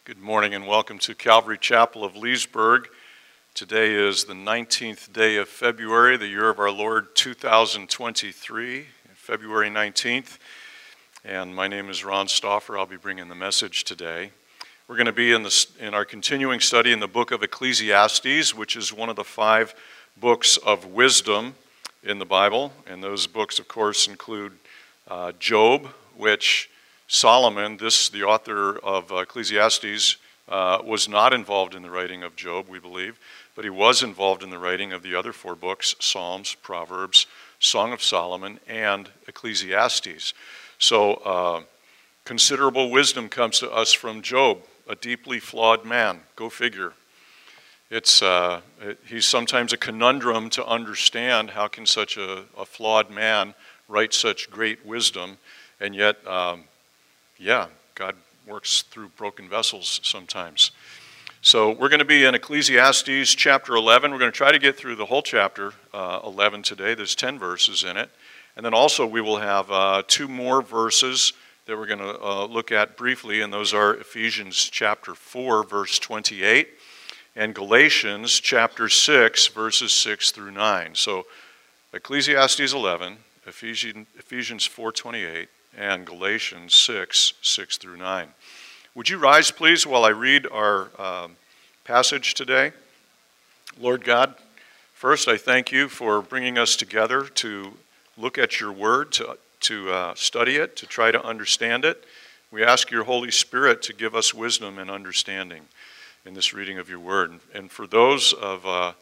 Good morning and welcome to Calvary Chapel of Leesburg. Today is the 19th day of February, the year of our Lord 2023, February 19th. And my name is Ron Stauffer. I'll be bringing the message today. We're going to be in our continuing study in the book of Ecclesiastes, which is one of the 5 books of wisdom in the Bible. And those books, of course, include Job, which Solomon, the author of Ecclesiastes, was not involved in the writing of Job, we believe, but he was involved in the writing of the other 4 books, Psalms, Proverbs, Song of Solomon, and Ecclesiastes. So considerable wisdom comes to us from Job, a deeply flawed man. Go figure. He's sometimes a conundrum to understand. How can such a flawed man write such great wisdom? And yet, God works through broken vessels sometimes. So we're going to be in Ecclesiastes chapter 11. We're going to try to get through the whole chapter 11 today. There's 10 verses in it. And then also we will have 2 more verses that we're going to look at briefly, and those are Ephesians chapter 4, verse 28, and Galatians chapter 6, verses 6 through 9. So Ecclesiastes 11, Ephesians 4:28, and Galatians 6 through 9. Would you rise, please, while I read our passage today? Lord God, first I thank you for bringing us together to look at your word, to study it, to try to understand it. We ask your Holy Spirit to give us wisdom and understanding in this reading of your word. And for those of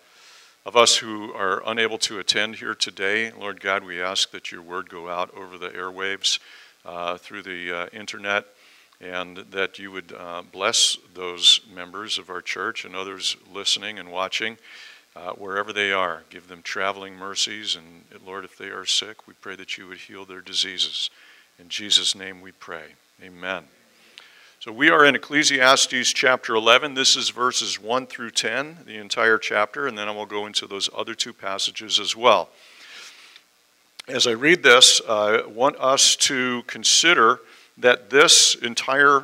us who are unable to attend here today, Lord God, we ask that your word go out over the airwaves, through the internet, and that you would bless those members of our church and others listening and watching wherever they are. Give them traveling mercies, and Lord, if they are sick, we pray that you would heal their diseases. In Jesus' name we pray. Amen. So we are in Ecclesiastes chapter 11. This is verses 1 through 10, the entire chapter, and then I will go into those other 2 passages as well. As I read this, I want us to consider that this entire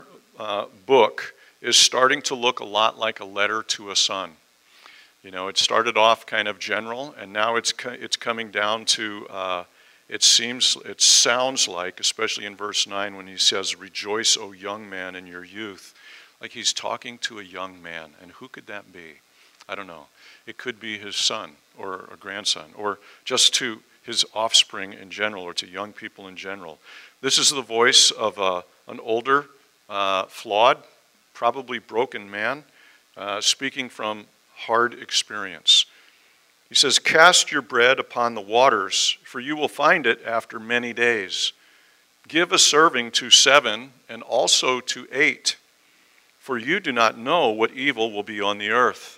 book is starting to look a lot like a letter to a son. You know, it started off kind of general, and now it's coming down to, it sounds like, especially in verse 9 when he says, "Rejoice, O young man, in your youth," like he's talking to a young man. And who could that be? I don't know. It could be his son or a grandson, or just to his offspring in general, or to young people in general. This is the voice of an older, flawed, probably broken man, speaking from hard experience. He says, "Cast your bread upon the waters, for you will find it after many days. Give a serving to 7 and also to 8, for you do not know what evil will be on the earth.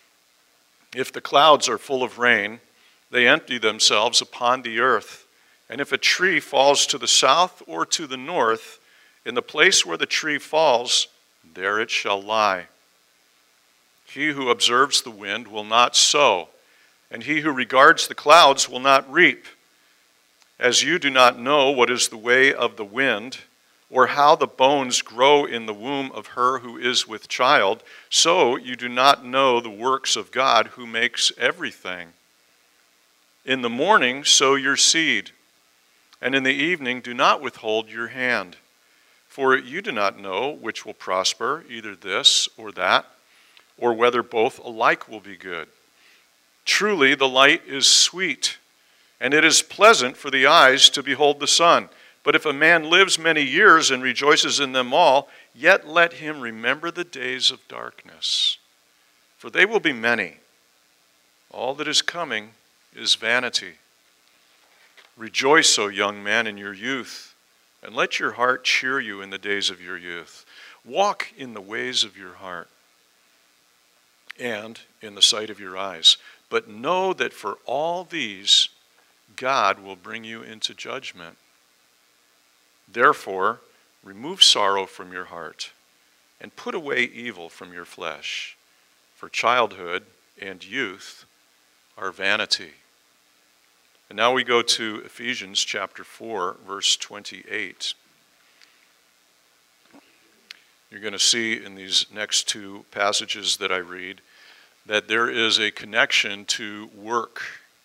If the clouds are full of rain, they empty themselves upon the earth. And if a tree falls to the south or to the north, in the place where the tree falls, there it shall lie. He who observes the wind will not sow, and he who regards the clouds will not reap. As you do not know what is the way of the wind, or how the bones grow in the womb of her who is with child, so you do not know the works of God who makes everything. In the morning sow your seed, and in the evening do not withhold your hand. For you do not know which will prosper, either this or that, or whether both alike will be good. Truly the light is sweet, and it is pleasant for the eyes to behold the sun. But if a man lives many years and rejoices in them all, yet let him remember the days of darkness. For they will be many. All that is coming is vanity. Rejoice, O young man, in your youth, and let your heart cheer you in the days of your youth. Walk in the ways of your heart and in the sight of your eyes. But know that for all these, God will bring you into judgment. Therefore, remove sorrow from your heart and put away evil from your flesh. For childhood and youth are vanity." And now we go to Ephesians chapter 4, verse 28. you're going to see in these next two passages that I read that there is a connection to work,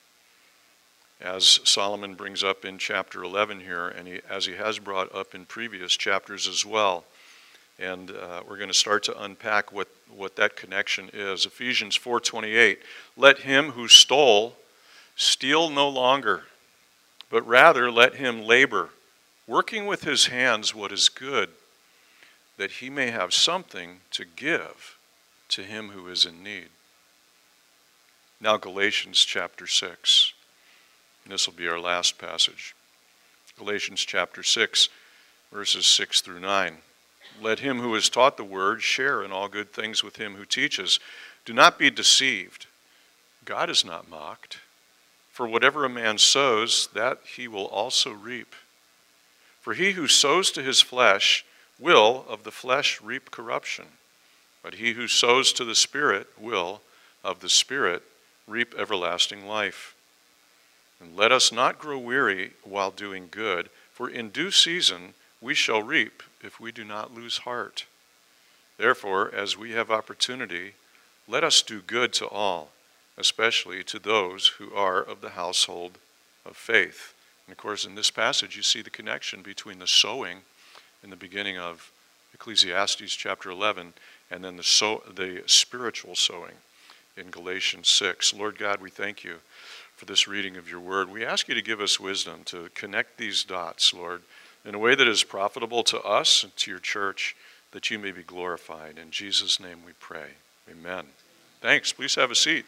as Solomon brings up in chapter 11 here, and as he has brought up in previous chapters as well. And we're going to start to unpack what that connection is. Ephesians 4:28, let him who stole steal no longer, but rather let him labor, working with his hands what is good, that he may have something to give to him who is in need. Now Galatians chapter 6. And this will be our last passage. Galatians chapter 6, verses 6 through 9. Let him who is taught the word share in all good things with him who teaches. Do not be deceived. God is not mocked. For whatever a man sows, that he will also reap. For he who sows to his flesh will of the flesh reap corruption. But he who sows to the Spirit will of the Spirit reap everlasting life. And let us not grow weary while doing good, for in due season we shall reap if we do not lose heart. Therefore, as we have opportunity, let us do good to all, especially to those who are of the household of faith. And of course, in this passage, you see the connection between the sowing in the beginning of Ecclesiastes chapter 11 and then the spiritual sowing in Galatians 6. Lord God, we thank you for this reading of your word. We ask you to give us wisdom to connect these dots, Lord, in a way that is profitable to us and to your church, that you may be glorified. In Jesus' name we pray. Amen. Thanks. Please have a seat.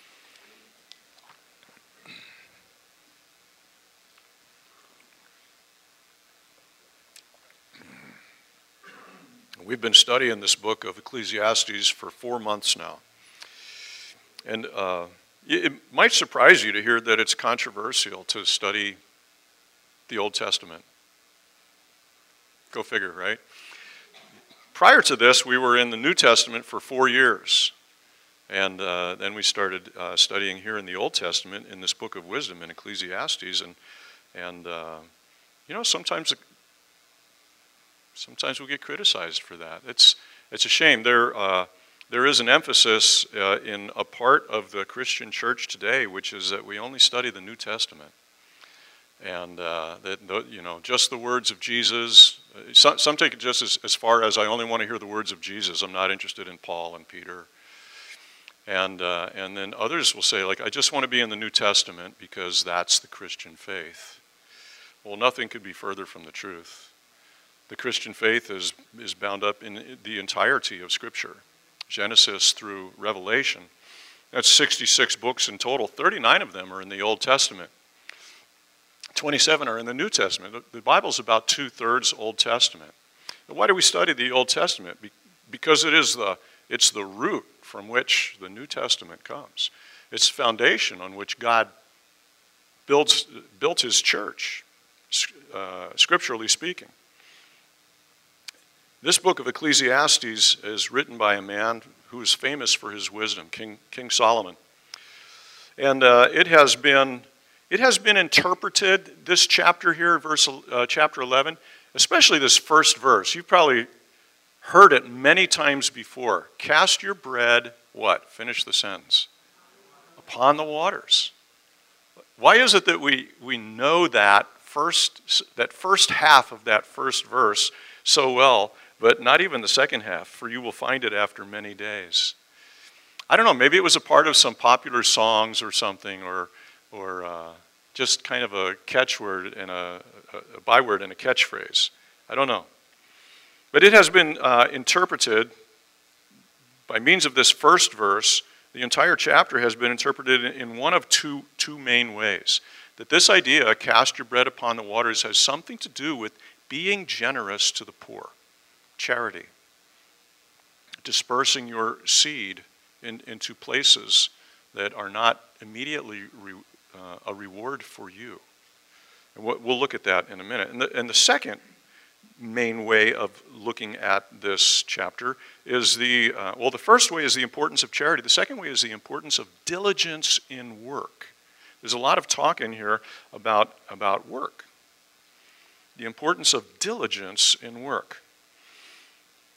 We've been studying this book of Ecclesiastes for 4 months now. And it might surprise you to hear that it's controversial to study the Old Testament. Go figure, right? Prior to this, we were in the New Testament for 4 years. And then we started studying here in the Old Testament in this book of wisdom in Ecclesiastes. And sometimes we get criticized for that. It's a shame. There is an emphasis in a part of the Christian church today, which is that we only study the New Testament, and just the words of Jesus. Some take it just as far as I only want to hear the words of Jesus. I'm not interested in Paul and Peter, and then others will say, like, I just want to be in the New Testament because that's the Christian faith. Well, nothing could be further from the truth. The Christian faith is bound up in the entirety of Scripture, Genesis through Revelation. That's 66 books in total. 39 of them are in the Old Testament. 27 are in the New Testament. The Bible's about 2/3 Old Testament. And why do we study the Old Testament? Because it's the root from which the New Testament comes. It's the foundation on which God built his church, scripturally speaking. This book of Ecclesiastes is written by a man who is famous for his wisdom, King Solomon. And it has been interpreted, this chapter here, chapter 11, especially this first verse. You've probably heard it many times before. Cast your bread, what? Finish the sentence. Upon the waters. Why is it that we know that first half of that first verse so well, but not even the second half? For you will find it after many days. I don't know, maybe it was a part of some popular songs or something, or just kind of a catchword and a byword and a catchphrase. I don't know. But it has been interpreted by means of this first verse. The entire chapter has been interpreted in one of two main ways. That this idea, cast your bread upon the waters, has something to do with being generous to the poor. Charity. Dispersing your seed into places that are not immediately a reward for you. And we'll look at that in a minute. And the second main way of looking at this chapter is the first way is the importance of charity. The second way is the importance of diligence in work. There's a lot of talk in here about work. The importance of diligence in work.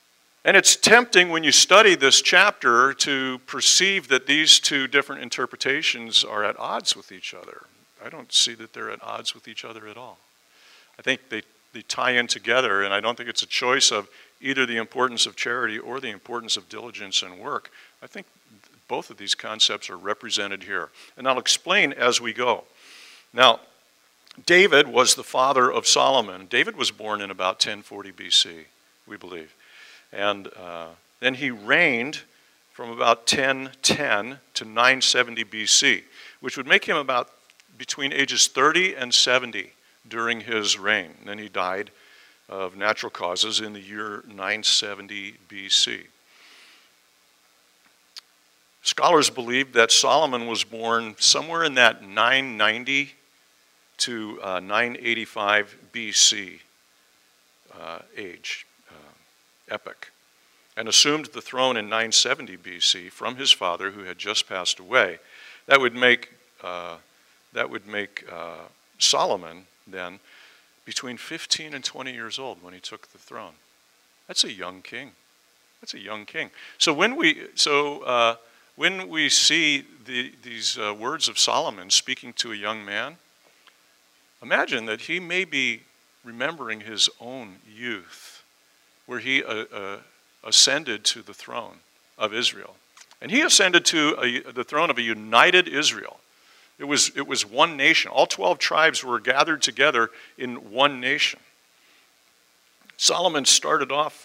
And it's tempting when you study this chapter to perceive that these two different interpretations are at odds with each other. I don't see that they're at odds with each other at all. I think they tie in together, and I don't think it's a choice of either the importance of charity or the importance of diligence and work. I think both of these concepts are represented here. And I'll explain as we go. Now, David was the father of Solomon. David was born in about 1040 BC, we believe. And then he reigned from about 1010 to 970 BC, which would make him about between ages 30 and 70 during his reign. And then he died of natural causes in the year 970 BC. Scholars believe that Solomon was born somewhere in that 990 to 985 BC epoch, and assumed the throne in 970 BC from his father, who had just passed away. That would make Solomon then between 15 and 20 years old when he took the throne. That's a young king. That's a young king. So when we see these words of Solomon speaking to a young man, imagine that he may be remembering his own youth, where he ascended to the throne of Israel. And he ascended to the throne of a united Israel. It was one nation. All 12 tribes were gathered together in one nation. Solomon started off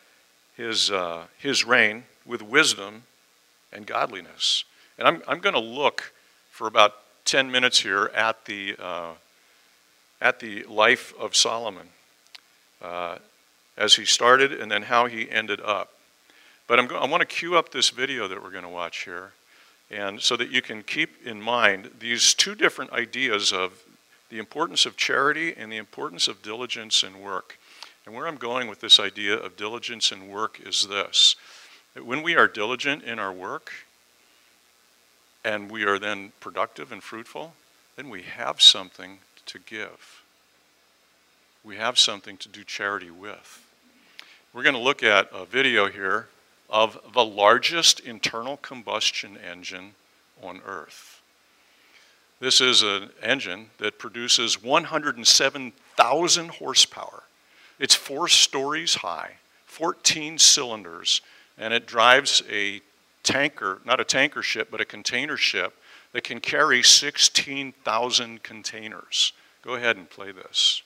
his reign with wisdom and godliness. And I'm going to look for about 10 minutes here at the life of Solomon as he started and then how he ended up. But I want to cue up this video that we're going to watch here, and so that you can keep in mind these two different ideas of the importance of charity and the importance of diligence and work. And where I'm going with this idea of diligence and work is this: that when we are diligent in our work and we are then productive and fruitful, then we have something to give. We have something to do charity with. We're going to look at a video here of the largest internal combustion engine on Earth. This is an engine that produces 107,000 horsepower. It's 4 stories high, 14 cylinders, and it drives a tanker, not a tanker ship, but a container ship that can carry 16,000 containers. Go ahead and play this.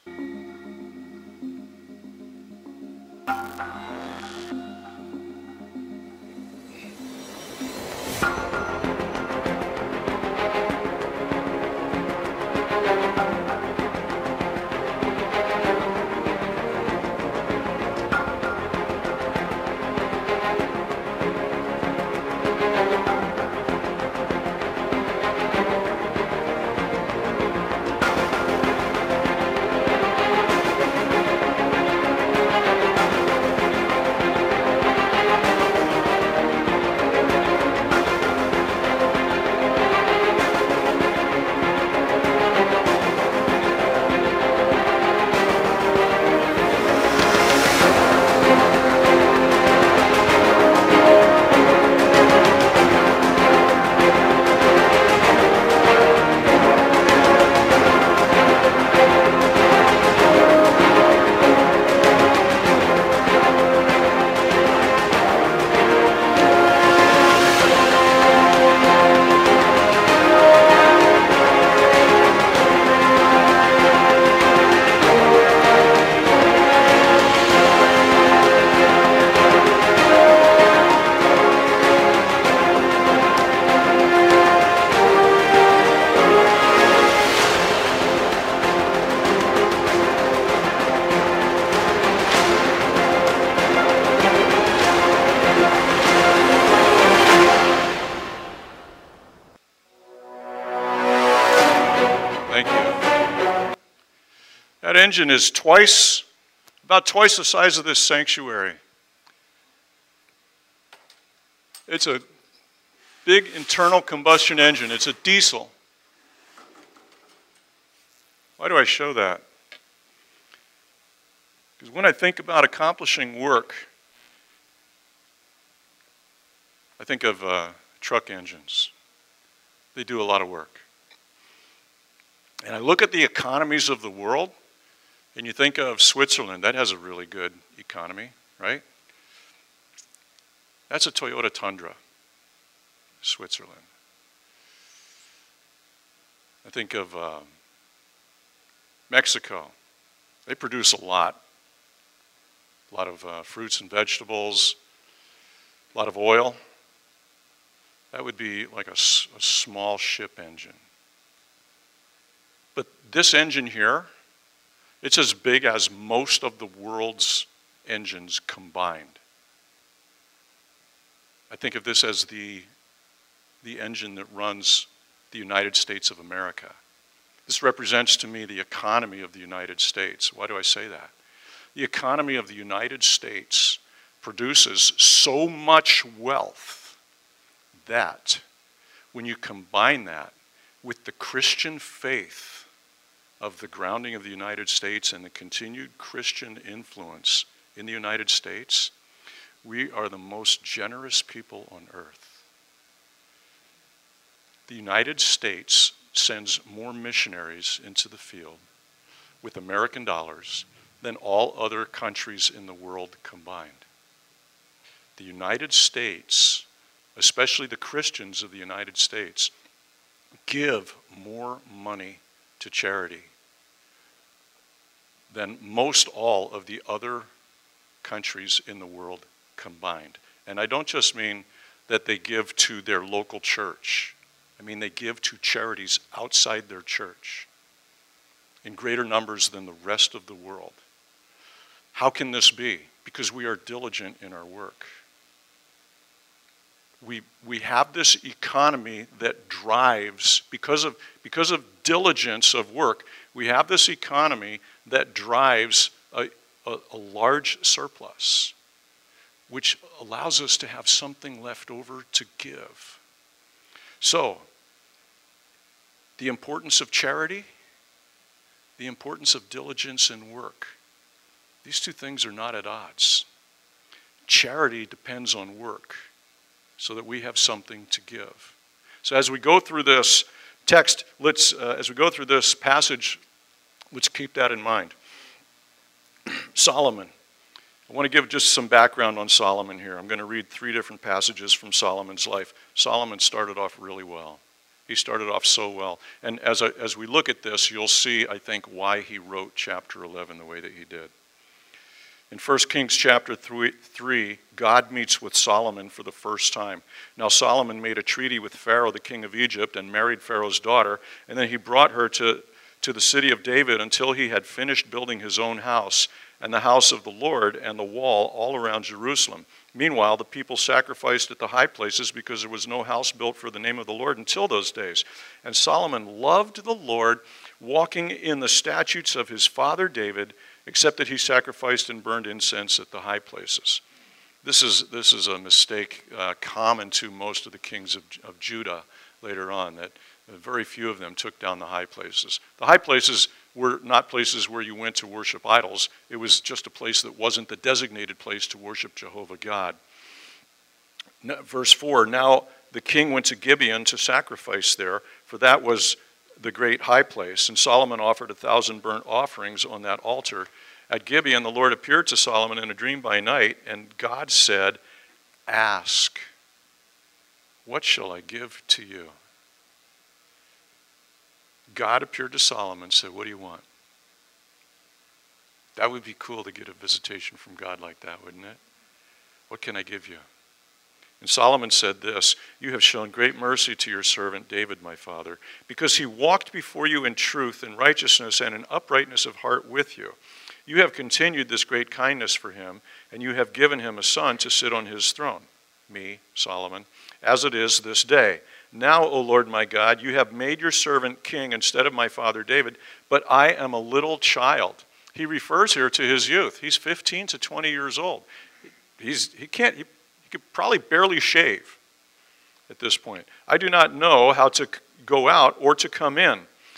That engine is about twice the size of this sanctuary. It's a big internal combustion engine. It's a diesel. Why do I show that? Because when I think about accomplishing work, I think of truck engines. They do a lot of work. And I look at the economies of the world, and you think of Switzerland. That has a really good economy, right? That's a Toyota Tundra, Switzerland. I think of Mexico. They produce a lot of fruits and vegetables, a lot of oil. That would be like a small ship engine. But this engine here, it's as big as most of the world's engines combined. I think of this as the engine that runs the United States of America. This represents to me the economy of the United States. Why do I say that? The economy of the United States produces so much wealth that when you combine that with the Christian faith of the grounding of the United States and the continued Christian influence in the United States, we are the most generous people on earth. The United States sends more missionaries into the field with American dollars than all other countries in the world combined. The United States, especially the Christians of the United States, give more money to charity than most all of the other countries in the world combined. And I don't just mean that they give to their local church. I mean they give to charities outside their church in greater numbers than the rest of the world. How can this be? Because we are diligent in our work. We have this economy that drives, because of diligence of work, we have this economy that drives a large surplus, which allows us to have something left over to give. So, the importance of charity, the importance of diligence and work, these two things are not at odds. Charity depends on work so that we have something to give. So as we go through this text, as we go through this passage, let's keep that in mind. Solomon. I want to give just some background on Solomon here. I'm going to read 3 different passages from Solomon's life. Solomon started off really well. He started off so well. And as we look at this, you'll see, I think, why he wrote chapter 11 the way that he did. In 1 Kings chapter 3, God meets with Solomon for the first time. Now Solomon made a treaty with Pharaoh, the king of Egypt, and married Pharaoh's daughter, and then he brought her to the city of David until he had finished building his own house and the house of the Lord and the wall all around Jerusalem. Meanwhile, the people sacrificed at the high places because there was no house built for the name of the Lord until those days. And Solomon loved the Lord, walking in the statutes of his father David, except that he sacrificed and burned incense at the high places. This is a mistake common to most of the kings of Judah later on, that very few of them took down the high places. The high places were not places where you went to worship idols. It was just a place that wasn't the designated place to worship Jehovah God. Verse 4, now the king went to Gibeon to sacrifice there, for that was the great high place. And Solomon offered 1,000 burnt offerings on that altar. At Gibeon, the Lord appeared to Solomon in a dream by night, and God said, ask, what shall I give to you? God appeared to Solomon and said, what do you want? That would be cool to get a visitation from God like that, wouldn't it? What can I give you? And Solomon said this, you have shown great mercy to your servant David, my father, because he walked before you in truth and righteousness and in uprightness of heart with you. You have continued this great kindness for him, and you have given him a son to sit on his throne, me, Solomon, as it is this day. Now, O Lord my God, you have made your servant king instead of my father David, but I am a little child. He refers here to his youth. He's 15 to 20 years old. He could probably barely shave at this point. I do not know how to go out or to come in.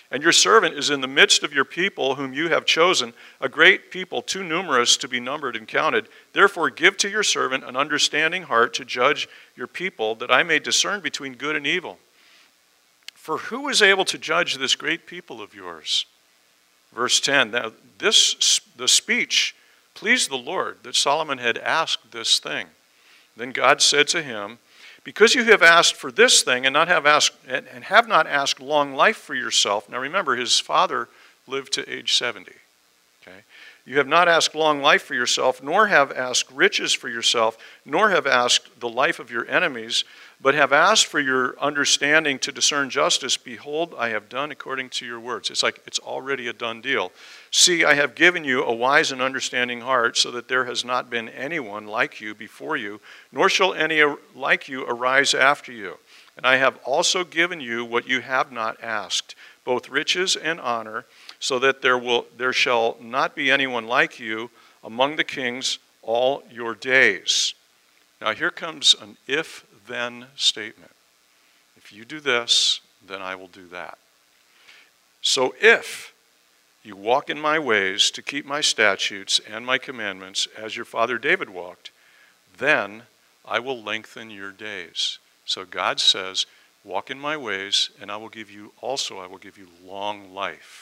And your servant is in the midst of your people whom you have chosen, a great people too numerous to be numbered and counted. Therefore give to your servant an understanding heart to judge your people, that I may discern between good and evil. For who is able to judge this great people of yours? Verse 10, now the speech pleased the Lord, that Solomon had asked this thing. Then God said to him, because you have asked for this thing and have not asked long life for yourself. Now remember, his father lived to age 70. Okay? You have not asked long life for yourself, nor have asked riches for yourself, nor have asked the life of your enemies, but have asked for your understanding to discern justice. Behold, I have done according to your words. It's like it's already a done deal. See, I have given you a wise and understanding heart, so that there has not been anyone like you before you, nor shall any like you arise after you. And I have also given you what you have not asked, both riches and honor, so that there shall not be anyone like you among the kings all your days. Now here comes an if-then statement. If you do this, then I will do that. So if you walk in my ways to keep my statutes and my commandments as your father David walked, then I will lengthen your days. So God says, walk in my ways, and I will give you long life.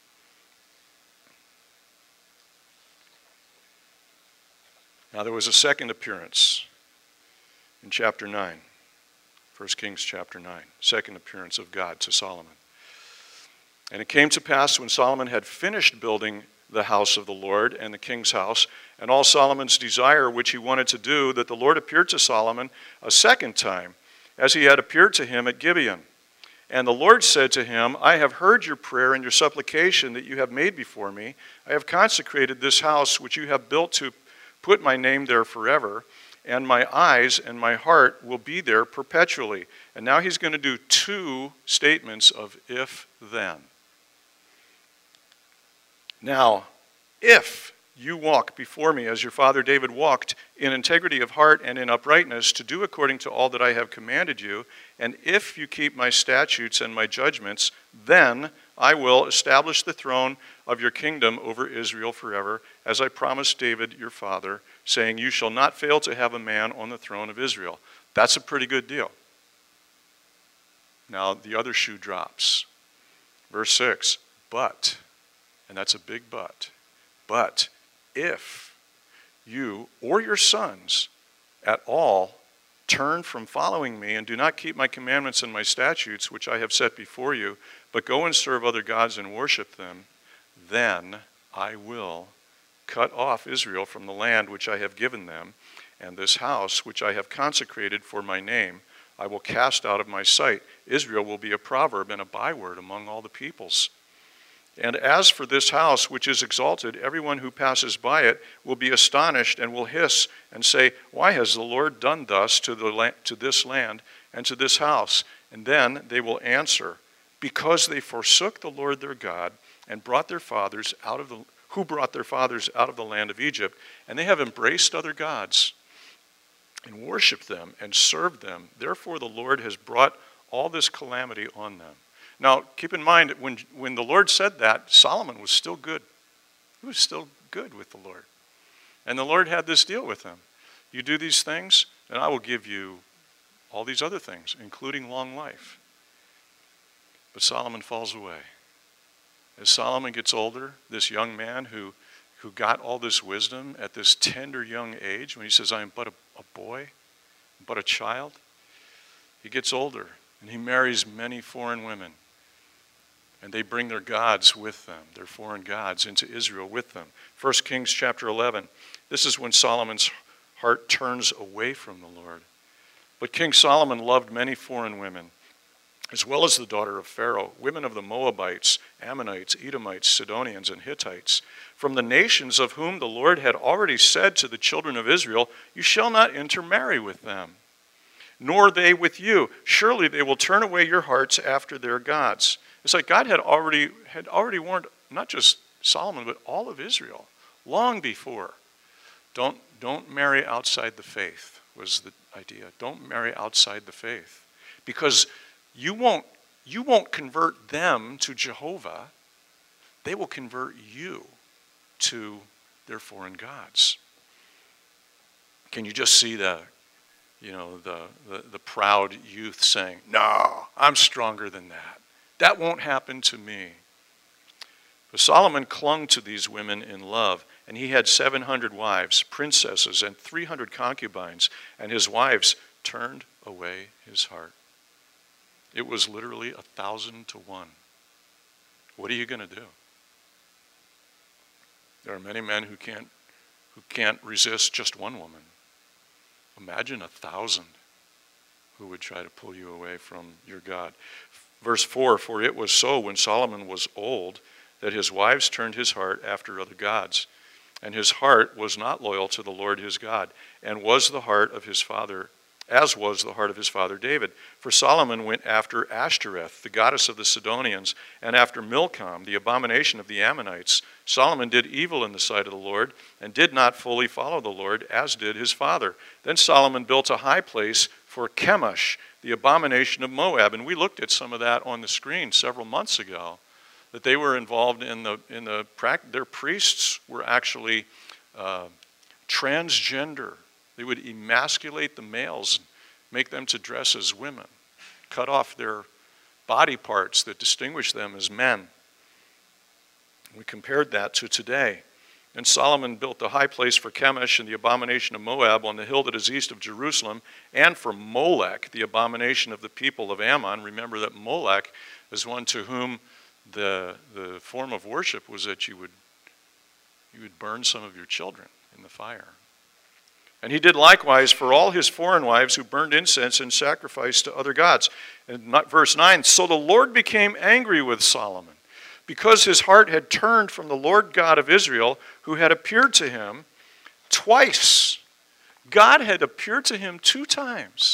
Now there was a second appearance in chapter 9, 1 Kings chapter 9, second appearance of God to Solomon. And it came to pass when Solomon had finished building the house of the Lord and the king's house, and all Solomon's desire which he wanted to do, that the Lord appeared to Solomon a second time, as he had appeared to him at Gibeon. And the Lord said to him, I have heard your prayer and your supplication that you have made before me. I have consecrated this house which you have built to put my name there forever, and my eyes and my heart will be there perpetually. And now he's going to do two statements of if-then. Now, if you walk before me as your father David walked, in integrity of heart and in uprightness, to do according to all that I have commanded you, and if you keep my statutes and my judgments, then I will establish the throne of your kingdom over Israel forever, as I promised David your father, saying, you shall not fail to have a man on the throne of Israel. That's a pretty good deal. Now the other shoe drops. Verse 6, but, and that's a big but if you or your sons at all turn from following me and do not keep my commandments and my statutes, which I have set before you, but go and serve other gods and worship them, then I will cut off Israel from the land which I have given them, and this house which I have consecrated for my name I will cast out of my sight. Israel will be a proverb and a byword among all the peoples. And as for this house which is exalted, everyone who passes by it will be astonished and will hiss and say, why has the Lord done thus to this land and to this house? And then they will answer, because they forsook the Lord their God and brought their fathers out of the land of Egypt, and they have embraced other gods and worshipped them and served them. Therefore the Lord has brought all this calamity on them. Now, keep in mind, when the Lord said that, Solomon was still good. He was still good with the Lord. And the Lord had this deal with him. You do these things, and I will give you all these other things, including long life. But Solomon falls away. As Solomon gets older, this young man who got all this wisdom at this tender young age, when he says, I am but a boy, but a child, he gets older, and he marries many foreign women. And they bring their gods with them, their foreign gods, into Israel with them. 1 Kings chapter 11, this is when Solomon's heart turns away from the Lord. But King Solomon loved many foreign women, as well as the daughter of Pharaoh, women of the Moabites, Ammonites, Edomites, Sidonians, and Hittites, from the nations of whom the Lord had already said to the children of Israel, you shall not intermarry with them, nor they with you. Surely they will turn away your hearts after their gods. It's like God had already warned not just Solomon, but all of Israel long before. Don't marry outside the faith was the idea. Don't marry outside the faith. Because you won't you won't convert them to Jehovah. They will convert you to their foreign gods. Can you just see the proud youth saying, no, I'm stronger than that. That won't happen to me. But Solomon clung to these women in love, and he had 700 wives, princesses, and 300 concubines, and his wives turned away his heart. It was literally 1,000 to 1. What are you going to do? There are many men who can't resist just one woman. Imagine 1,000 who would try to pull you away from your God. Verse 4, for it was so when Solomon was old that his wives turned his heart after other gods, and his heart was not loyal to the Lord his God, and was the heart of his father, as was the heart of his father David. For Solomon went after Ashtoreth, the goddess of the Sidonians, and after Milcom, the abomination of the Ammonites. Solomon did evil in the sight of the Lord, and did not fully follow the Lord, as did his father. Then Solomon built a high place for Chemosh, the abomination of Moab. And we looked at some of that on the screen several months ago, that they were involved in their priests were actually transgender. They would emasculate the males, make them to dress as women, cut off their body parts that distinguish them as men. We compared that to today. And Solomon built the high place for Chemosh and the abomination of Moab on the hill that is east of Jerusalem, and for Molech, the abomination of the people of Ammon. Remember that Molech is one to whom the form of worship was that you would burn some of your children in the fire. And he did likewise for all his foreign wives who burned incense and sacrificed to other gods. And verse 9, so the Lord became angry with Solomon, because his heart had turned from the Lord God of Israel, who had appeared to him twice. God had appeared to him 2 times.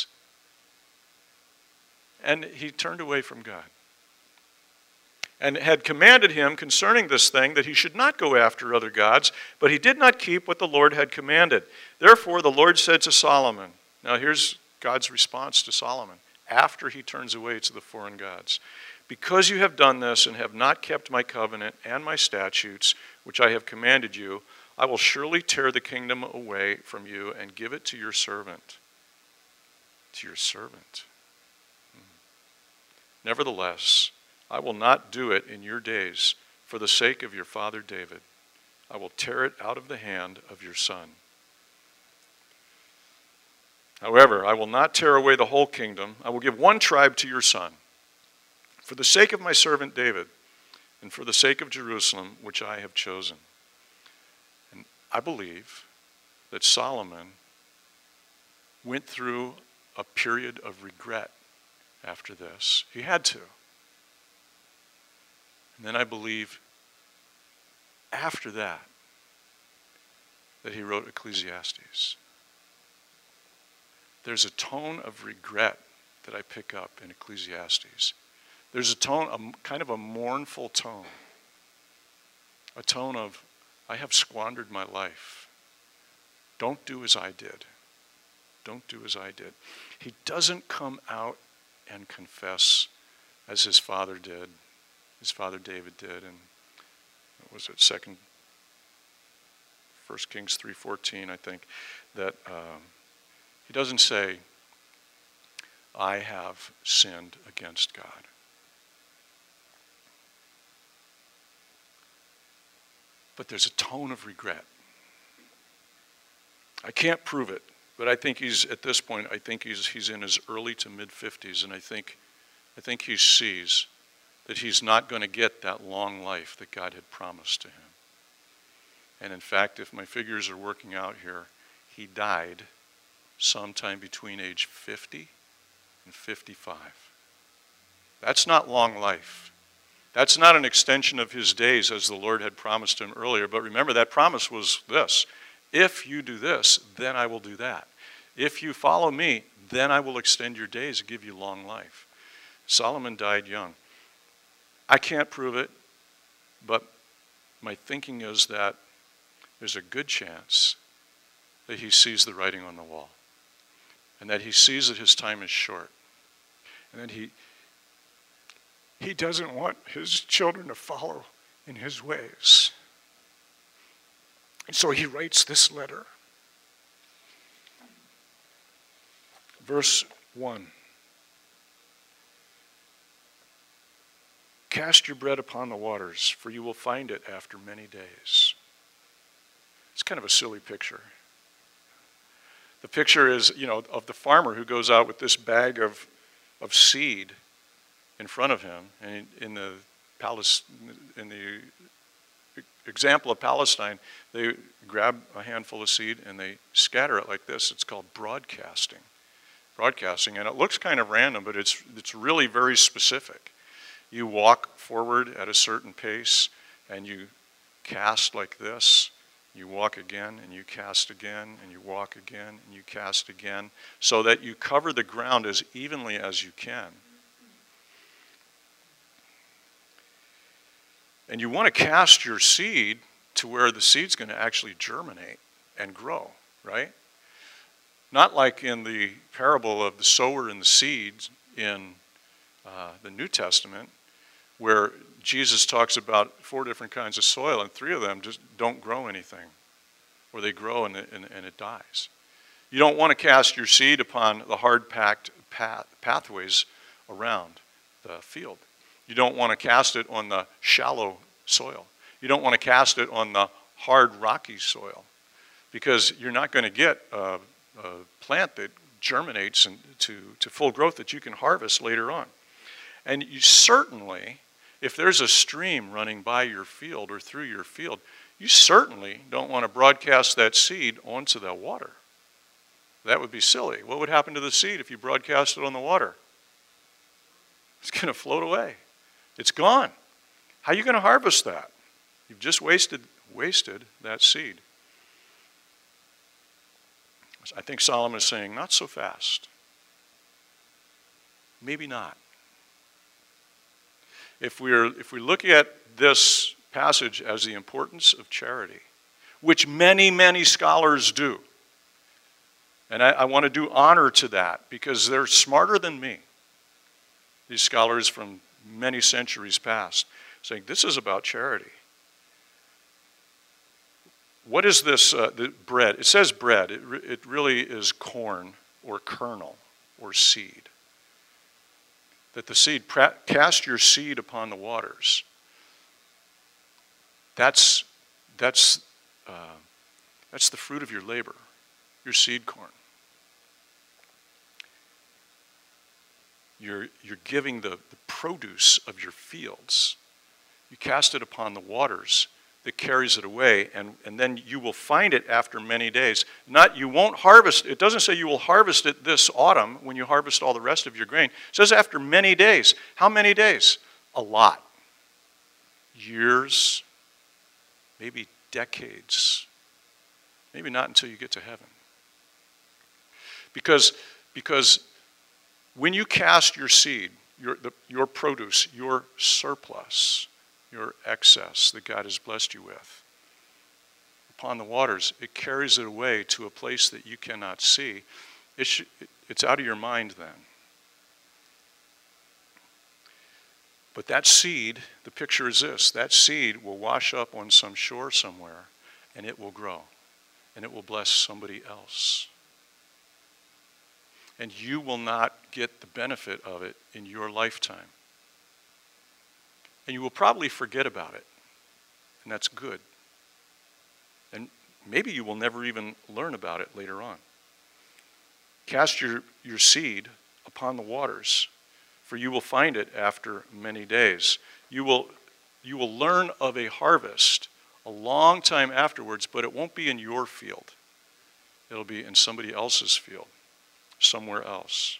And he turned away from God. And had commanded him concerning this thing that he should not go after other gods, but he did not keep what the Lord had commanded. Therefore the Lord said to Solomon, now here's God's response to Solomon, after he turns away to the foreign gods. Because you have done this and have not kept my covenant and my statutes, which I have commanded you, I will surely tear the kingdom away from you and give it to your servant. To your servant. Nevertheless, I will not do it in your days for the sake of your father David. I will tear it out of the hand of your son. However, I will not tear away the whole kingdom. I will give 1 tribe to your son, for the sake of my servant David, and for the sake of Jerusalem, which I have chosen. And I believe that Solomon went through a period of regret after this. He had to. And then I believe after that he wrote Ecclesiastes. There's a tone of regret that I pick up in Ecclesiastes. There's a tone, kind of a mournful tone. A tone of, I have squandered my life. Don't do as I did. Don't do as I did. He doesn't come out and confess as his father did. His father David did, and what was it, 1 Kings 3:14, I think, that he doesn't say, I have sinned against God. But there's a tone of regret. I can't prove it, but I think he's, at this point, I think he's in his early to mid-50s, and I think he sees that he's not going to get that long life that God had promised to him. And in fact, if my figures are working out here, he died sometime between age 50 and 55. That's not long life. That's not an extension of his days as the Lord had promised him earlier. But remember, that promise was this. If you do this, then I will do that. If you follow me, then I will extend your days and give you long life. Solomon died young. I can't prove it, but my thinking is that there's a good chance that he sees the writing on the wall, and that he sees that his time is short, and that He doesn't want his children to follow in his ways. And so he writes this letter. Verse 1. Cast your bread upon the waters, for you will find it after many days. It's kind of a silly picture. The picture is, of the farmer who goes out with this bag of seed in front of him. And in the example of Palestine, they grab a handful of seed and they scatter it like this. It's called broadcasting. And it looks kind of random, but it's really very specific. You walk forward at a certain pace and you cast like this. You walk again and you cast again and you walk again and you cast again, so that you cover the ground as evenly as you can. And you want to cast your seed to where the seed's going to actually germinate and grow, right? Not like in the parable of the sower and the seeds in the New Testament, where Jesus talks about 4 different kinds of soil, and 3 of them just don't grow anything, or they grow and it dies. You don't want to cast your seed upon the hard-packed pathways around the field. You don't want to cast it on the shallow soil. You don't want to cast it on the hard, rocky soil, because you're not going to get a plant that germinates to full growth that you can harvest later on. And you certainly, if there's a stream running by your field or through your field, you certainly don't want to broadcast that seed onto the water. That would be silly. What would happen to the seed if you broadcast it on the water? It's going to float away. It's gone. How are you going to harvest that? You've just wasted that seed. I think Solomon is saying, not so fast. Maybe not. If we look at this passage as the importance of charity, which many, many scholars do, and I want to do honor to that because they're smarter than me, these scholars from many centuries past, saying this is about charity. What is this, the bread? It says bread. It really is corn or kernel or seed. That the seed, cast your seed upon the waters. That's the fruit of your labor, your seed corn. You're giving the produce of your fields. You cast it upon the waters that carries it away, and then you will find it after many days. You won't harvest, it doesn't say you will harvest it this autumn when you harvest all the rest of your grain. It says after many days. How many days? A lot. Years, maybe decades. Maybe not until you get to heaven. Because when you cast your seed, your produce, your surplus, your excess that God has blessed you with upon the waters, it carries it away to a place that you cannot see. It's out of your mind then. But that seed, the picture is this, that seed will wash up on some shore somewhere and it will grow and it will bless somebody else. And you will not get the benefit of it in your lifetime. And you will probably forget about it. And that's good. And maybe you will never even learn about it later on. Cast your seed upon the waters, for you will find it after many days. You will learn of a harvest a long time afterwards, but it won't be in your field. It'll be in somebody else's field, somewhere else.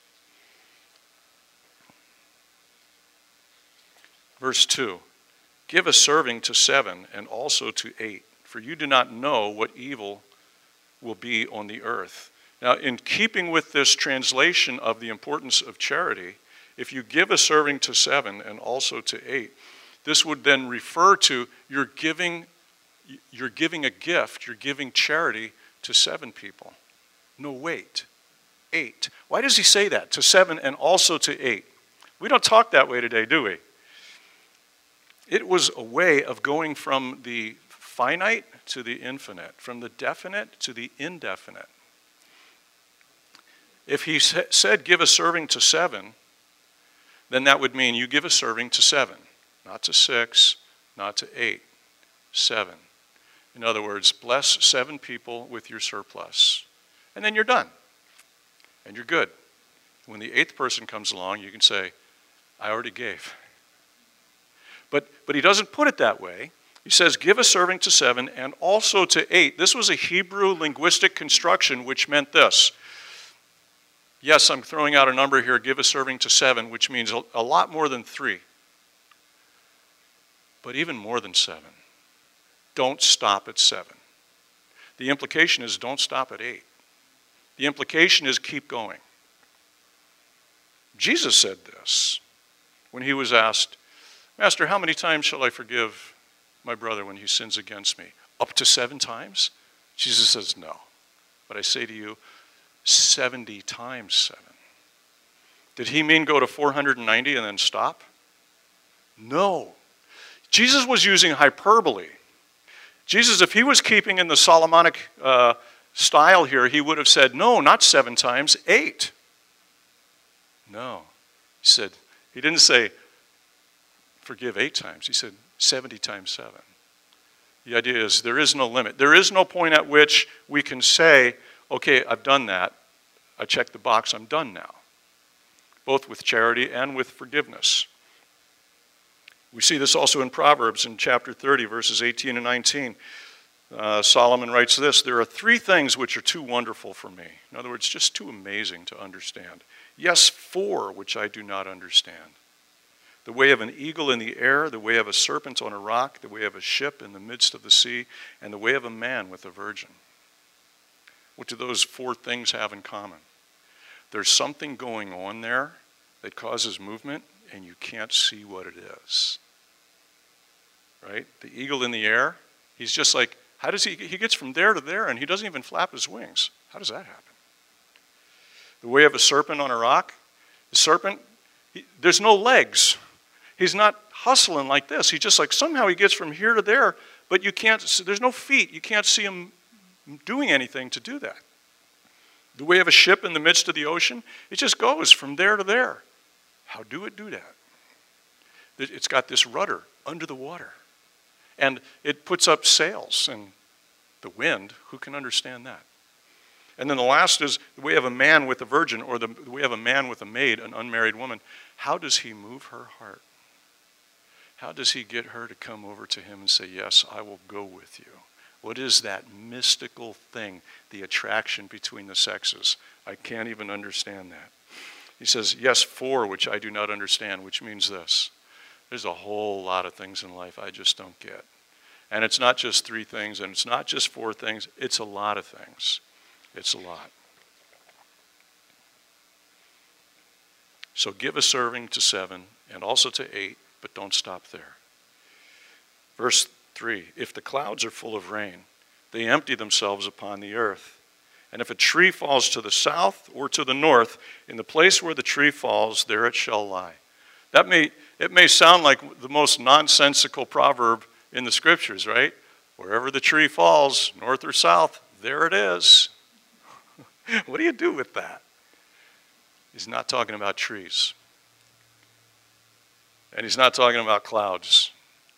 Verse 2, give a serving to 7 and also to 8, for you do not know what evil will be on the earth. Now, in keeping with this translation of the importance of charity, if you give a serving to 7 and also to 8, this would then refer to you're giving a gift, you're giving charity to 7 people. No, wait, 8. Why does he say that? To 7 and also to 8. We don't talk that way today, do we? It was a way of going from the finite to the infinite, from the definite to the indefinite. If he said, give a serving to 7, then that would mean you give a serving to 7, not to 6, not to 8, 7. In other words, bless 7 people with your surplus. And then you're done. And you're good. When the 8th person comes along, you can say, I already gave. But he doesn't put it that way. He says, give a serving to 7 and also to 8. This was a Hebrew linguistic construction which meant this. Yes, I'm throwing out a number here, give a serving to 7, which means a lot more than 3. But even more than 7. Don't stop at 7. The implication is don't stop at 8. The implication is keep going. Jesus said this when he was asked, Master, how many times shall I forgive my brother when he sins against me? Up to 7 times? Jesus says, no. But I say to you, 70 times 7. Did he mean go to 490 and then stop? No. Jesus was using hyperbole. Jesus, if he was keeping in the Solomonic style here, he would have said, no, not 7 times, 8. No. He didn't say, forgive 8 times. He said 70 times 7. The idea is there is no limit. There is no point at which we can say, okay, I've done that. I checked the box. I'm done now. Both with charity and with forgiveness. We see this also in Proverbs in chapter 30, verses 18 and 19. Solomon writes this, there are 3 things which are too wonderful for me. In other words, just too amazing to understand. Yes, 4 which I do not understand. The way of an eagle in the air, the way of a serpent on a rock, the way of a ship in the midst of the sea, and the way of a man with a virgin. What do those 4 things have in common? There's something going on there that causes movement, and you can't see what it is. Right? The eagle in the air, he's just like, how does he gets from there to there, and he doesn't even flap his wings. How does that happen? The way of a serpent on a rock, the serpent, there's no legs. He's not hustling like this. He just like, somehow he gets from here to there, but you can't, there's no feet. You can't see him doing anything to do that. The way of a ship in the midst of the ocean, it just goes from there to there. How do it do that? It's got this rudder under the water. And it puts up sails and the wind. Who can understand that? And then the last is the way of a man with a virgin, or the way of a man with a maid, an unmarried woman. How does he move her heart? How does he get her to come over to him and say, yes, I will go with you? What is that mystical thing, the attraction between the sexes? I can't even understand that. He says, yes, 4, which I do not understand, which means this. There's a whole lot of things in life I just don't get. And it's not just 3 things, and it's not just 4 things. It's a lot of things. It's a lot. So give a serving to 7 and also to 8, but don't stop there. Verse 3, if the clouds are full of rain, they empty themselves upon the earth. And if a tree falls to the south or to the north, in the place where the tree falls, there it shall lie. It may sound like the most nonsensical proverb in the scriptures, right? Wherever the tree falls, north or south, there it is. What do you do with that? He's not talking about trees. And he's not talking about clouds.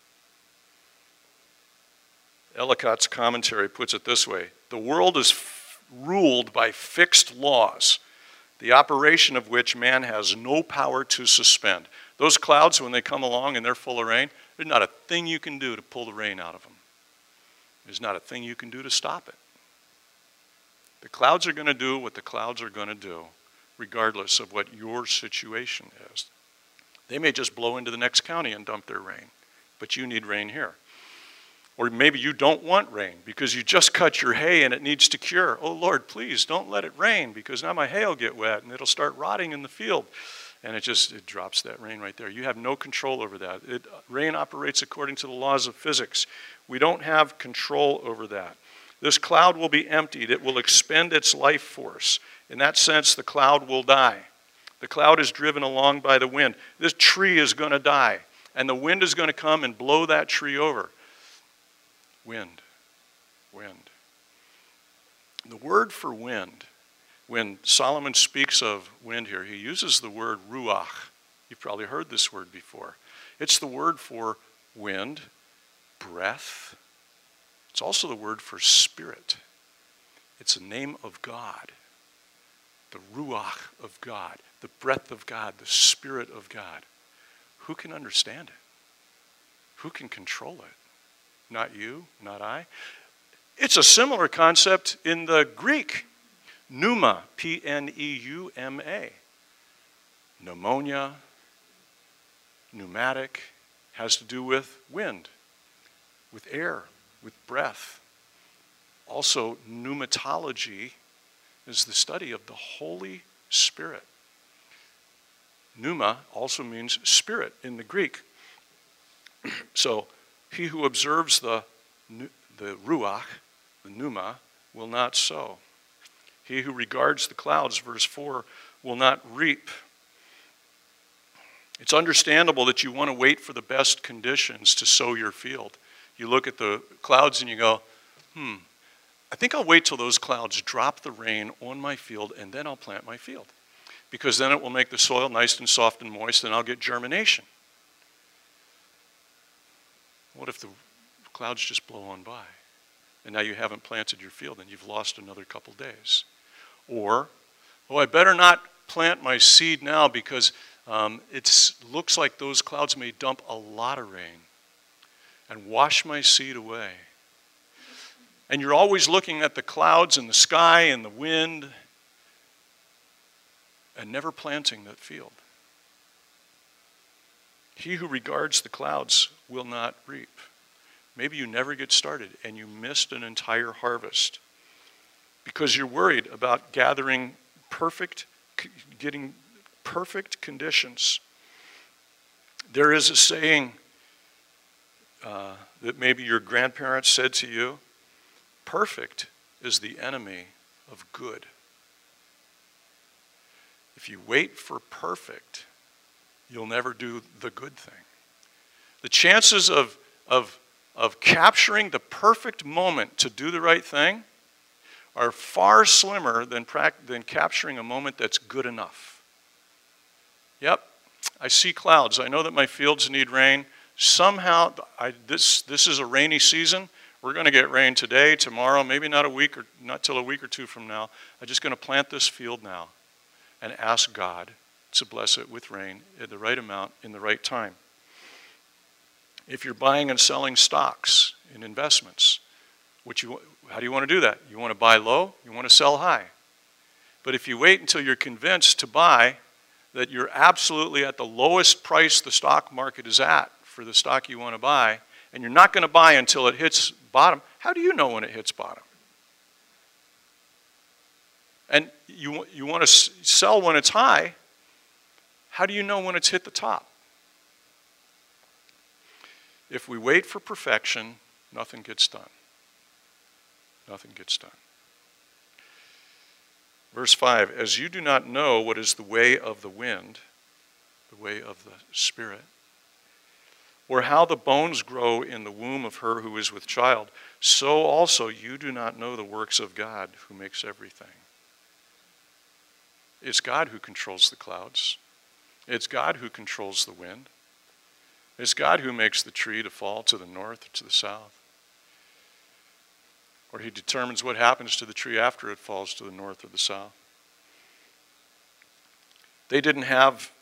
Ellicott's commentary puts it this way. The world is ruled by fixed laws, the operation of which man has no power to suspend. Those clouds, when they come along and they're full of rain, there's not a thing you can do to pull the rain out of them. There's not a thing you can do to stop it. The clouds are going to do what the clouds are going to do, regardless of what your situation is. They may just blow into the next county and dump their rain, but you need rain here. Or maybe you don't want rain because you just cut your hay and it needs to cure. Oh, Lord, please don't let it rain because now my hay will get wet and it'll start rotting in the field. And it drops that rain right there. You have no control over that. Rain operates according to the laws of physics. We don't have control over that. This cloud will be emptied. It will expend its life force. In that sense, the cloud will die. The cloud is driven along by the wind. This tree is going to die. And the wind is going to come and blow that tree over. Wind, wind. The word for wind, when Solomon speaks of wind here, he uses the word ruach. You've probably heard this word before. It's the word for wind, breath. It's also the word for spirit. It's a name of God. The ruach of God, the breath of God, the spirit of God. Who can understand it? Who can control it? Not you, not I. It's a similar concept in the Greek. Pneuma, P-N-E-U-M-A. Pneumonia, pneumatic, has to do with wind, with air, with breath. Also, pneumatology is the study of the Holy Spirit. Pneuma also means spirit in the Greek. So, he who observes the ruach, the pneuma, will not sow. He who regards the clouds, verse 4, will not reap. It's understandable that you want to wait for the best conditions to sow your field. You look at the clouds and you go, I think I'll wait till those clouds drop the rain on my field and then I'll plant my field. Because then it will make the soil nice and soft and moist and I'll get germination. What if the clouds just blow on by and now you haven't planted your field and you've lost another couple days? Or, I better not plant my seed now because it looks like those clouds may dump a lot of rain and wash my seed away. And you're always looking at the clouds and the sky and the wind and never planting that field. He who regards the clouds will not reap. Maybe you never get started and you missed an entire harvest because you're worried about getting perfect conditions. There is a saying that maybe your grandparents said to you, perfect is the enemy of good. If you wait for perfect, you'll never do the good thing. The chances of capturing the perfect moment to do the right thing are far slimmer than capturing a moment that's good enough. Yep, I see clouds. I know that my fields need rain. Somehow, this is a rainy season. We're going to get rain today, tomorrow, maybe not till a week or two from now. I'm just going to plant this field now and ask God to bless it with rain at the right amount in the right time. If you're buying and selling stocks in investments, how do you want to do that? You want to buy low, you want to sell high. But if you wait until you're convinced to buy that you're absolutely at the lowest price the stock market is at for the stock you want to buy, and you're not going to buy until it hits bottom, how do you know when it hits bottom? And you want to sell when it's high, how do you know when it's hit the top? If we wait for perfection, nothing gets done. Nothing gets done. Verse 5, as you do not know what is the way of the wind, the way of the Spirit, or how the bones grow in the womb of her who is with child, so also you do not know the works of God who makes everything. It's God who controls the clouds. It's God who controls the wind. It's God who makes the tree to fall to the north or to the south. Or he determines what happens to the tree after it falls to the north or the south. They didn't have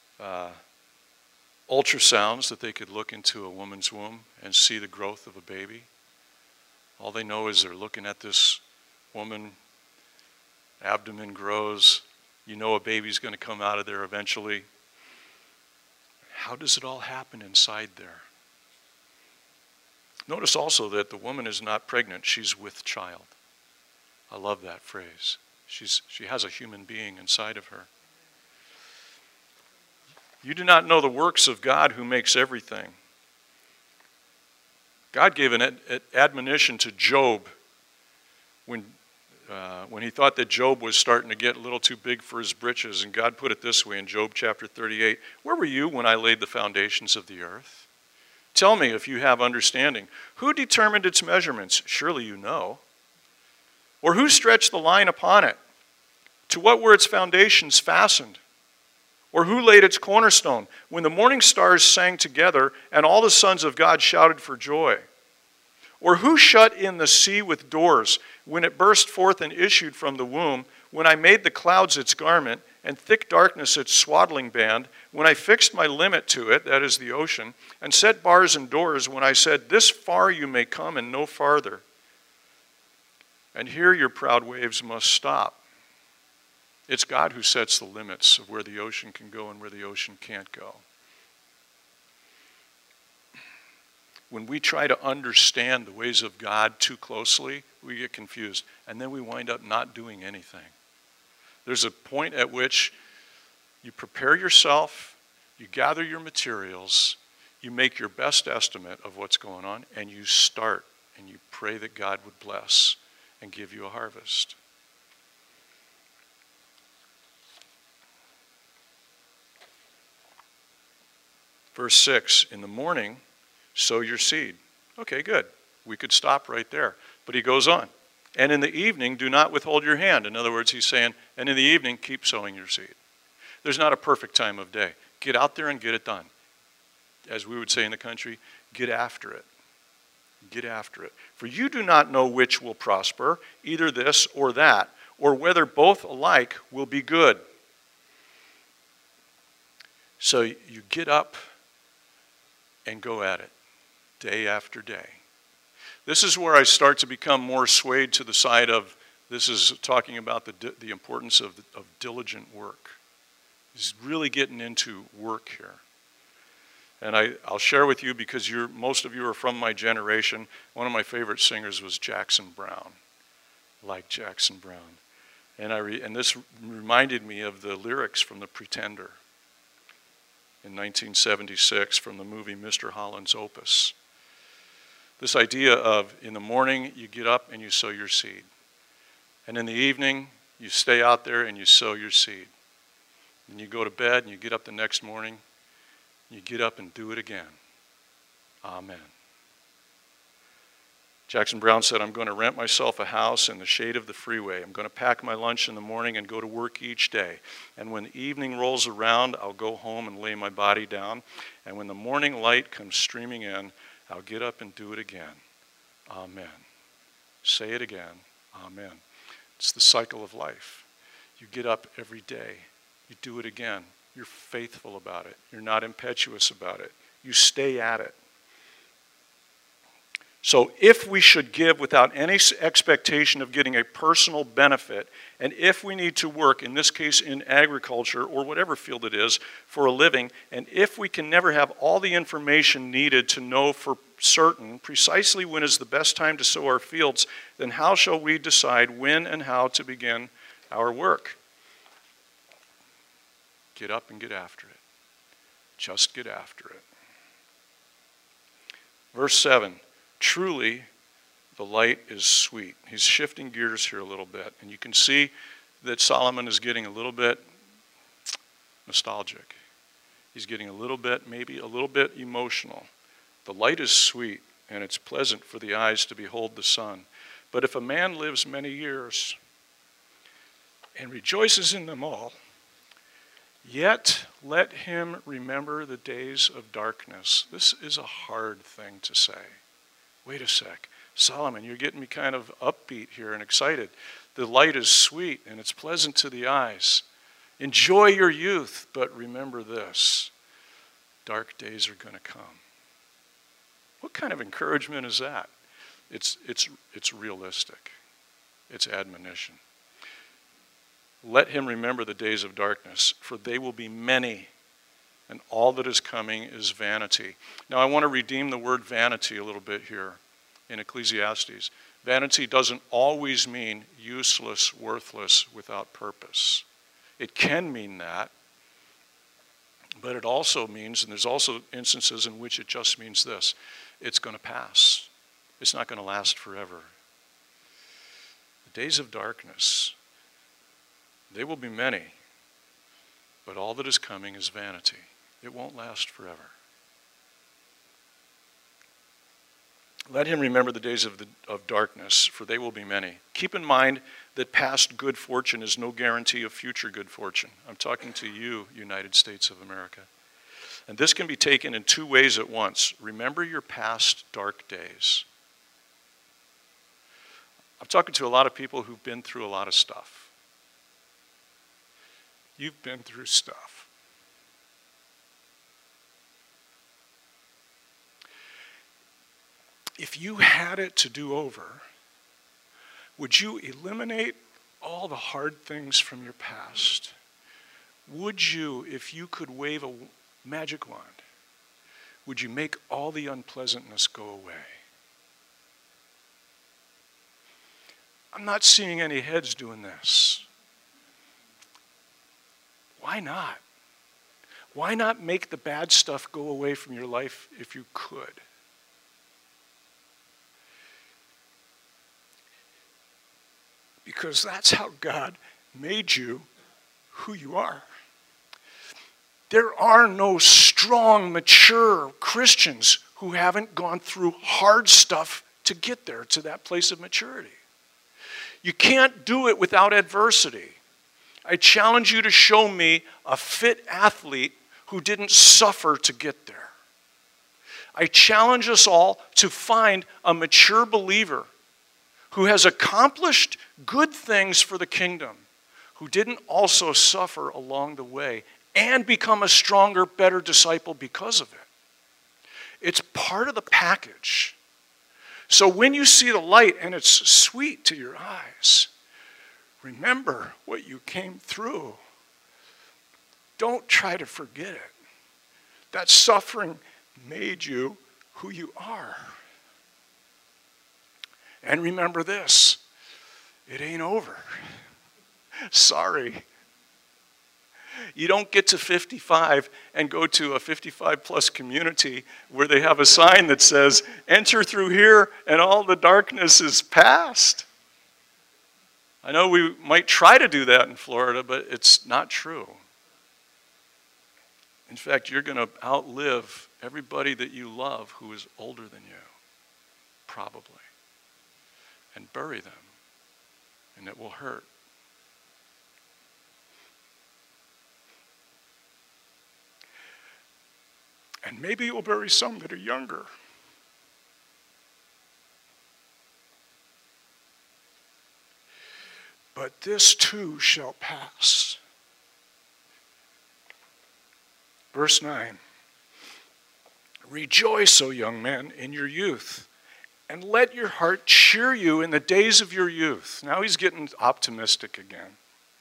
ultrasounds that they could look into a woman's womb and see the growth of a baby. All they know is they're looking at this woman, abdomen grows, you know a baby's going to come out of there eventually. How does it all happen inside there? Notice also that the woman is not pregnant, she's with child. I love that phrase. She has a human being inside of her. You do not know the works of God who makes everything. God gave an admonition to Job when when he thought that Job was starting to get a little too big for his britches, and God put it this way in Job chapter 38, "Where were you when I laid the foundations of the earth? Tell me if you have understanding. Who determined its measurements? Surely you know. Or who stretched the line upon it? To what were its foundations fastened? Or who laid its cornerstone? When the morning stars sang together and all the sons of God shouted for joy? Or who shut in the sea with doors when it burst forth and issued from the womb? When I made the clouds its garment and thick darkness its swaddling band, when I fixed my limit to it, that is the ocean, and set bars and doors, when I said, 'This far you may come and no farther.' And here your proud waves must stop." It's God who sets the limits of where the ocean can go and where the ocean can't go. When we try to understand the ways of God too closely, we get confused, and then we wind up not doing anything. There's a point at which you prepare yourself, you gather your materials, you make your best estimate of what's going on, and you start, and you pray that God would bless and give you a harvest. Verse 6, in the morning, sow your seed. Okay, good. We could stop right there. But he goes on. And in the evening, do not withhold your hand. In other words, he's saying, and in the evening, keep sowing your seed. There's not a perfect time of day. Get out there and get it done. As we would say in the country, get after it. Get after it. For you do not know which will prosper, either this or that, or whether both alike will be good. So you get up and go at it, day after day. This is where I start to become more swayed to the side of, this is talking about the importance of diligent work. He's really getting into work here. And I'll share with you, because most of you are from my generation, one of my favorite singers was Jackson Browne. I like Jackson Browne. And this reminded me of the lyrics from The Pretender in 1976 from the movie Mr. Holland's Opus. This idea of, in the morning, you get up and you sow your seed. And in the evening, you stay out there and you sow your seed. And you go to bed and you get up the next morning, you get up and do it again. Amen. Jackson Browne said, "I'm going to rent myself a house in the shade of the freeway. I'm going to pack my lunch in the morning and go to work each day. And when the evening rolls around, I'll go home and lay my body down. And when the morning light comes streaming in, I'll get up and do it again. Amen." Say it again. Amen. It's the cycle of life. You get up every day. You do it again. You're faithful about it. You're not impetuous about it. You stay at it. So if we should give without any expectation of getting a personal benefit, and if we need to work, in this case in agriculture or whatever field it is, for a living, and if we can never have all the information needed to know for certain precisely when is the best time to sow our fields, then how shall we decide when and how to begin our work? Get up and get after it. Just get after it. Verse 7. Truly, the light is sweet. He's shifting gears here a little bit. And you can see that Solomon is getting a little bit nostalgic. He's getting a little bit, maybe a little bit emotional. The light is sweet, and it's pleasant for the eyes to behold the sun. But if a man lives many years and rejoices in them all, yet let him remember the days of darkness. This is a hard thing to say. Wait a sec. Solomon, you're getting me kind of upbeat here and excited. The light is sweet and it's pleasant to the eyes. Enjoy your youth, but remember this. Dark days are going to come. What kind of encouragement is that? It's realistic. It's admonition. Let him remember the days of darkness, for they will be many, and all that is coming is vanity. Now I want to redeem the word vanity a little bit here in Ecclesiastes. Vanity doesn't always mean useless, worthless, without purpose. It can mean that, but it also means, and there's also instances in which it just means this, it's going to pass. It's not going to last forever. days of darkness, they will be many, but all that is coming is vanity. It won't last forever. Let him remember the days of darkness, for they will be many. Keep in mind that past good fortune is no guarantee of future good fortune. I'm talking to you, United States of America. And this can be taken in two ways at once. Remember your past dark days. I'm talking to a lot of people who've been through a lot of stuff. You've been through stuff. If you had it to do over, would you eliminate all the hard things from your past? Would you, if you could wave a magic wand, would you make all the unpleasantness go away? I'm not seeing any heads doing this. Why not? Why not make the bad stuff go away from your life if you could? Because that's how God made you who you are. There are no strong, mature Christians who haven't gone through hard stuff to get there, to that place of maturity. You can't do it without adversity. I challenge you to show me a fit athlete who didn't suffer to get there. I challenge us all to find a mature believer who has accomplished good things for the kingdom, who didn't also suffer along the way and become a stronger, better disciple because of it. It's part of the package. So when you see the light and it's sweet to your eyes, remember what you came through. Don't try to forget it. That suffering made you who you are. And remember this, it ain't over. Sorry. You don't get to 55 and go to a 55 plus community where they have a sign that says, enter through here and all the darkness is past. I know we might try to do that in Florida, but it's not true. In fact, you're going to outlive everybody that you love who is older than you, probably. And bury them, and it will hurt. And maybe you'll bury some that are younger. But this too shall pass. Verse 9. Rejoice, O young men, in your youth, and let your heart cheer you in the days of your youth. Now he's getting optimistic again.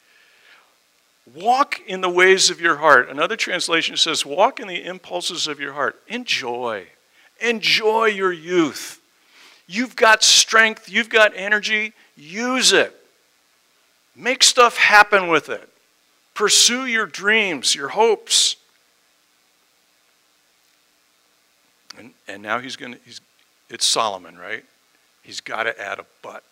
Walk in the ways of your heart. Another translation says, walk in the impulses of your heart. Enjoy. Enjoy your youth. You've got strength. You've got energy. Use it. Make stuff happen with it. Pursue your dreams, your hopes. And now it's Solomon, right? He's got to add a but.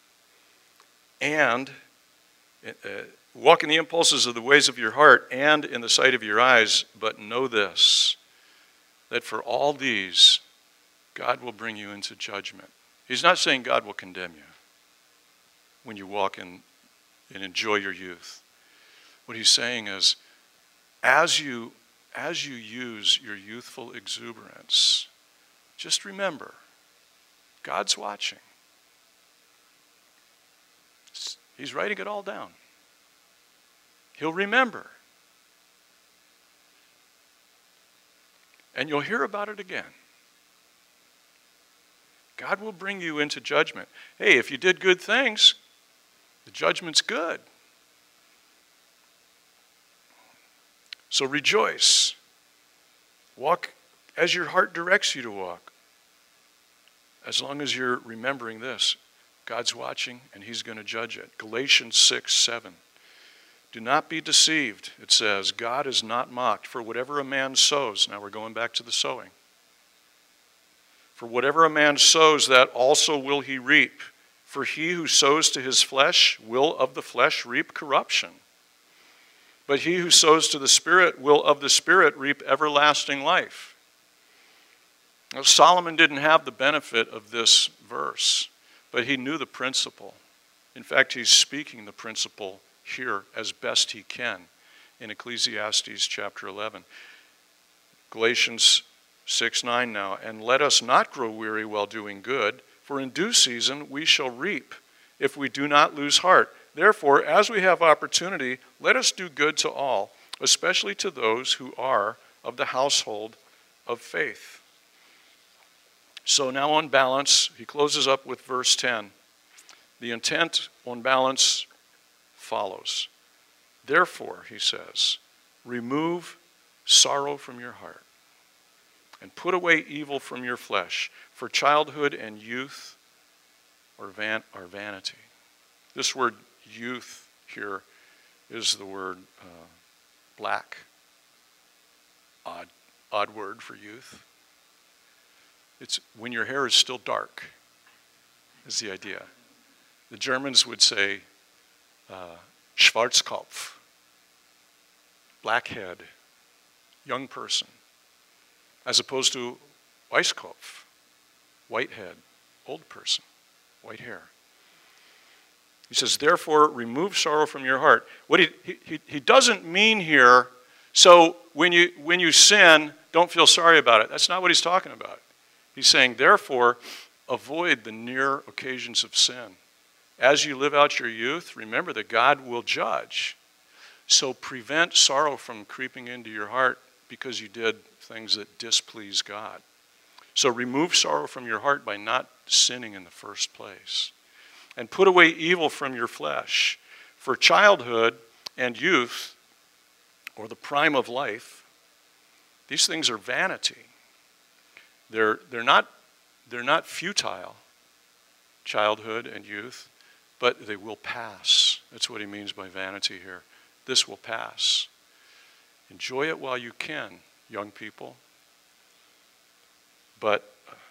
And walk in the impulses of the ways of your heart and in the sight of your eyes, but know this, that for all these, God will bring you into judgment. He's not saying God will condemn you when you walk in and enjoy your youth. What he's saying is, as you use your youthful exuberance, just remember, God's watching. He's writing it all down. He'll remember. And you'll hear about it again. God will bring you into judgment. Hey, if you did good things, the judgment's good. So rejoice. Walk as your heart directs you to walk. As long as you're remembering this, God's watching and he's going to judge it. Galatians 6:7. Do not be deceived, it says. God is not mocked. For whatever a man sows, now we're going back to the sowing. For whatever a man sows, that also will he reap. For he who sows to his flesh will of the flesh reap corruption. But he who sows to the Spirit will of the Spirit reap everlasting life. Now, Solomon didn't have the benefit of this verse, but he knew the principle. In fact, he's speaking the principle here as best he can in Ecclesiastes chapter 11. Galatians 6:9 now. And let us not grow weary while doing good, for in due season we shall reap if we do not lose heart. Therefore, as we have opportunity, let us do good to all, especially to those who are of the household of faith. So now on balance, he closes up with verse 10. The intent on balance follows. Therefore, he says, remove sorrow from your heart and put away evil from your flesh, for childhood and youth are vanity. This word youth here is the word black. Odd word for youth. It's when your hair is still dark, is the idea. The Germans would say Schwarzkopf, blackhead, young person, as opposed to Weißkopf, whitehead, old person, white hair. He says, therefore, remove sorrow from your heart. What he doesn't mean here, so when you sin, don't feel sorry about it. That's not what he's talking about. He's saying, therefore, avoid the near occasions of sin. As you live out your youth, remember that God will judge. So prevent sorrow from creeping into your heart because you did things that displease God. So remove sorrow from your heart by not sinning in the first place. And put away evil from your flesh. For childhood and youth, or the prime of life, these things are vanity. They're not futile, childhood and youth, but they will pass. That's what he means by vanity here. This will pass. Enjoy it while you can, young people. But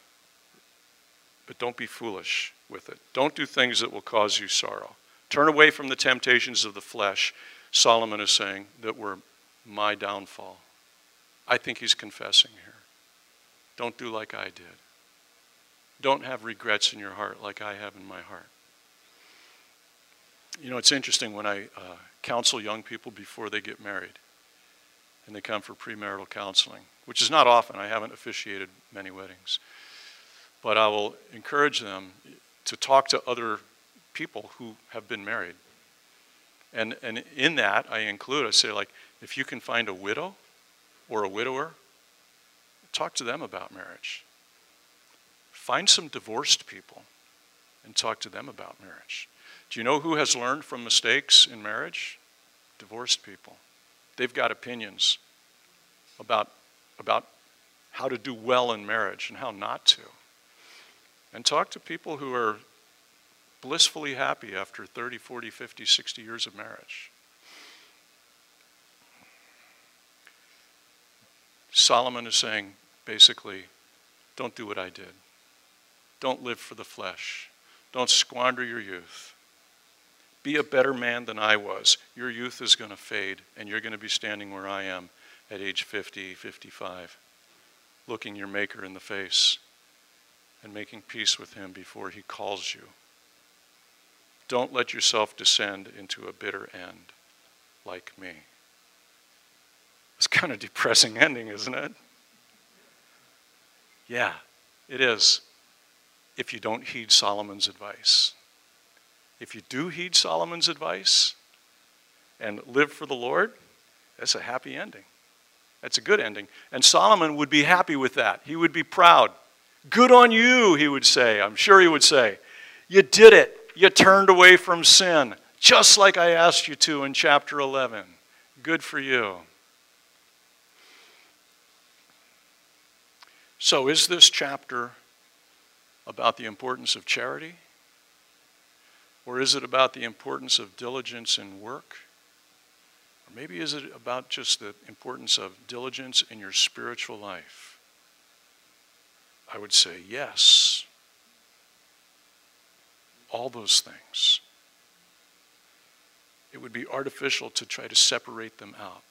don't be foolish with it. Don't do things that will cause you sorrow. Turn away from the temptations of the flesh, Solomon is saying, that were my downfall. I think he's confessing here. Don't do like I did. Don't have regrets in your heart like I have in my heart. You know, it's interesting when I counsel young people before they get married and they come for premarital counseling, which is not often. I haven't officiated many weddings. But I will encourage them to talk to other people who have been married. And in that, I say, like, if you can find a widow or a widower, talk to them about marriage. Find some divorced people and talk to them about marriage. Do you know who has learned from mistakes in marriage? Divorced people. They've got opinions about how to do well in marriage and how not to. And talk to people who are blissfully happy after 30, 40, 50, 60 years of marriage. Solomon is saying, basically, don't do what I did. Don't live for the flesh. Don't squander your youth. Be a better man than I was. Your youth is going to fade, and you're going to be standing where I am at age 50, 55, looking your Maker in the face and making peace with him before he calls you. Don't let yourself descend into a bitter end like me. It's kind of a depressing ending, isn't it? Yeah, it is, if you don't heed Solomon's advice. If you do heed Solomon's advice and live for the Lord, that's a happy ending. That's a good ending. And Solomon would be happy with that. He would be proud. Good on you, he would say. I'm sure he would say. You did it. You turned away from sin, just like I asked you to in chapter 11. Good for you. So is this chapter about the importance of charity? Or is it about the importance of diligence in work? Or maybe is it about just the importance of diligence in your spiritual life? I would say yes. all those things. It would be artificial to try to separate them out.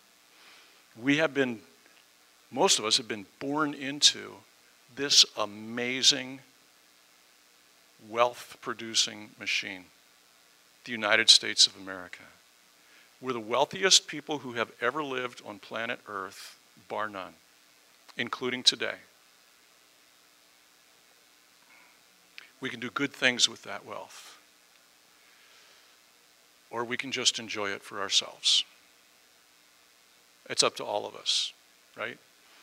Most of us have been born into this amazing wealth-producing machine, the United States of America. We're the wealthiest people who have ever lived on planet Earth, bar none, including today. We can do good things with that wealth, or we can just enjoy it for ourselves. It's up to all of us, right?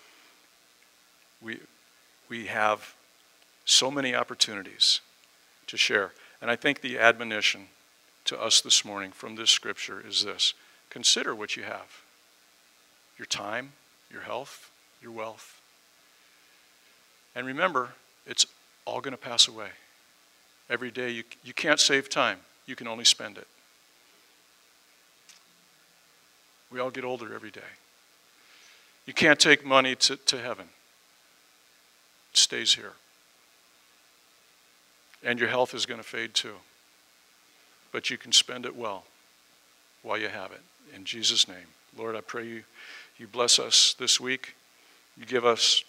We have so many opportunities to share. And I think the admonition to us this morning from this scripture is this: consider what you have. Your time, your health, your wealth. And remember, it's all going to pass away. Every day, you can't save time. You can only spend it. We all get older every day. You can't take money to heaven. It stays here. And your health is going to fade too. But you can spend it well while you have it. In Jesus' name. Lord, I pray you bless us this week. You give us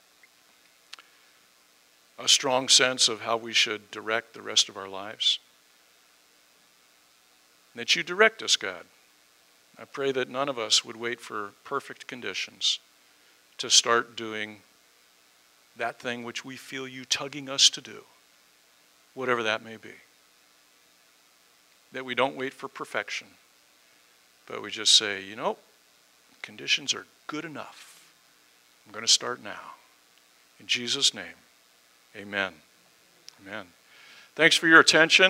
a strong sense of how we should direct the rest of our lives. That you direct us, God. I pray that none of us would wait for perfect conditions to start doing that thing which we feel you tugging us to do, whatever that may be. That we don't wait for perfection, but we just say, you know, conditions are good enough. I'm going to start now. In Jesus' name, amen. Amen. Thanks for your attention.